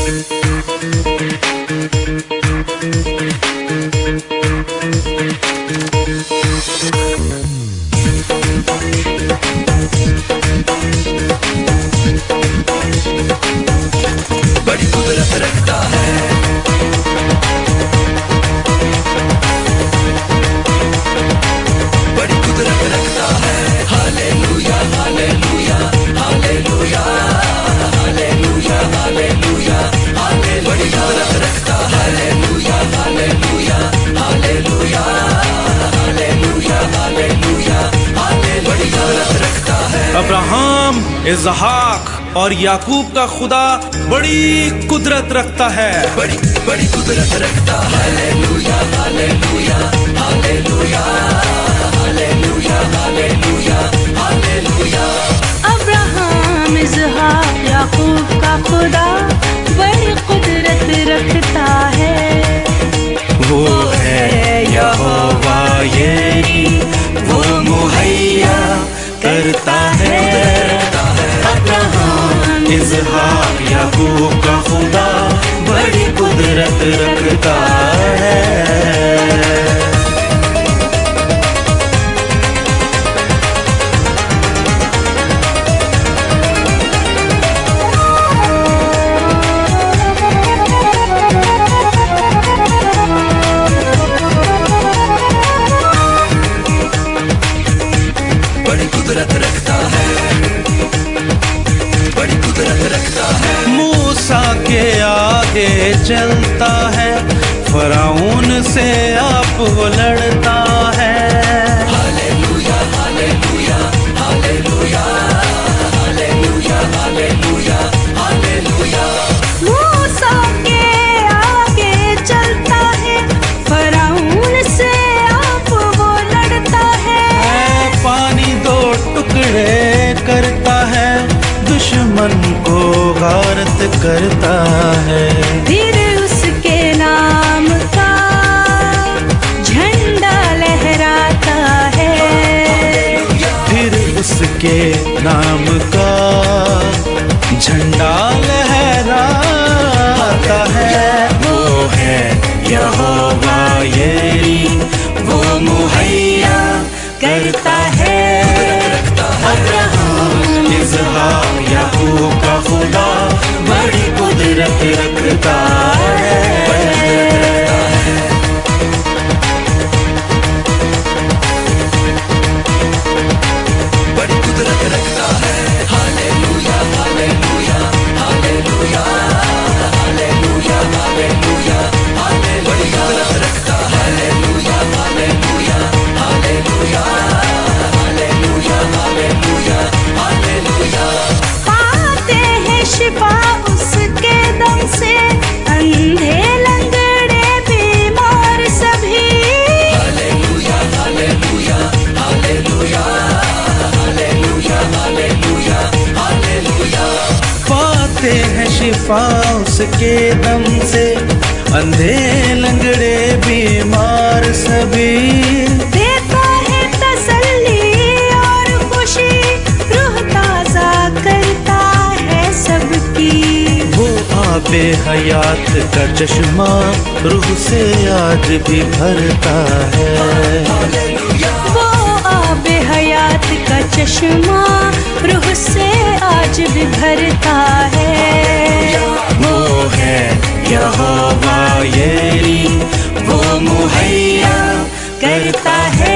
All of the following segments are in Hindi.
बड़ी कुदरत रखता है, बड़ी कुदरत रखता है। Hallelujah hallelujah hallelujah hallelujah hallelujah hallelujah, बड़ी कुदरत रखता है। Hallelujah hallelujah hallelujah hallelujah hallelujah hallelujah, बड़ी कुदरत रखता है। अब्राहम, इसहाक और याकूब का खुदा बड़ी कुदरत रखता है, बड़ी बड़ी कुदरत रखता है। Hallelujah hallelujah hallelujah hallelujah hallelujah hallelujah. Abraham, इसहाक, याकूब का खुदा बड़ी कुदरत रखता है। वो है यहोवा यीरी, वो मुहैया करता है। अब्राहम, इसहाक, याकूब का खुदा बड़ी कुदरत रखता है। बड़ी कुदरत रखता है, बड़ी कुदरत रखता है। मूसा के आगे चलता है, फराउन से आप वो लड़ता है। Hallelujah hallelujah hallelujah hallelujah hallelujah hallelujah. मूसा के आगे चलता है, फराउन से आप वो लड़ता है। पानी दो टुकड़े करता है, दुश्मन को गारत करता है। फिर उसके नाम का झंडा लहराता है। फिर उसके नाम का झंडा लहराता है। वो है यहोवा यीरी, वो मुहैया करता है। अब्राहम, इसहाक, याकूब का खुदा बड़ी कुदरत रखता है। बड़ी कुदरत रखता है। Hallelujah hallelujah hallelujah hallelujah hallelujah hallelujah, बड़ी कुदरत रखता है। Hallelujah hallelujah hallelujah hallelujah hallelujah hallelujah. पाते हैं शिफा उसके दम से, अंधे लंगड़े बीमार सभी। Hallelujah hallelujah hallelujah hallelujah hallelujah hallelujah. पाते हैं शिफा उसके दम से, अंधे लंगड़े बीमार सभी। देता है तसल्ली और खुशी, रूह ताजा करता है सबकी। वो आबे हयात का चश्मा रूह से आज भी भरता है। वो आबे हयात का चश्मा रूह से आज भी भरता है। वो है यहोवा यीरी, वो मुहैया करता है।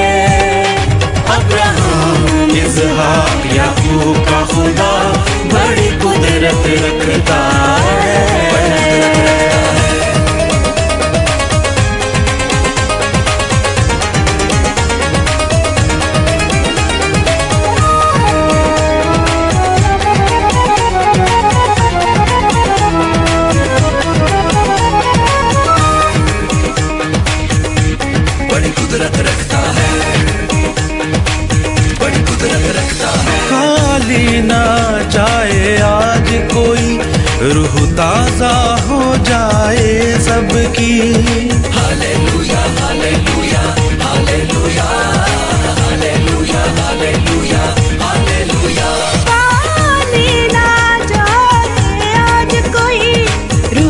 अब्राहम, इसहाक, याकूब का खुदा बड़ी कुदरत रखता है। बड़ी कुदरत रखता है, बड़ी कुदरत रखता है। खाली ना जाए आज कोई, रूह ताजा हो जाए सबकी। Hallelujah hallelujah hallelujah hallelujah hallelujah hallelujah. पानी ना जाए आज कोई,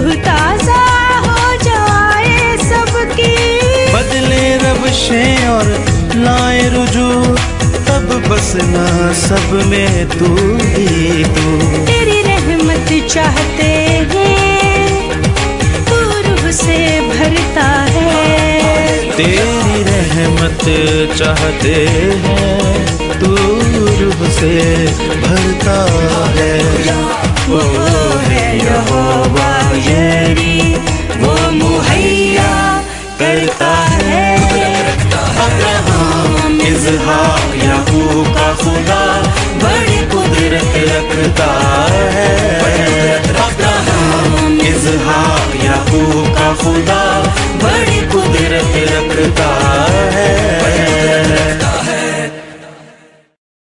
अपना सब में तू ही तू। तेरी रहमत चाहते हैं तू रूह से भरता है। तेरी रहमत चाहते हैं तू रूह से भरता है। वो है यहोवा यरी, वो मुहैया करता है। अब्राहम, इसहाक, याकूब का खुदा बड़ी कुदरत रखता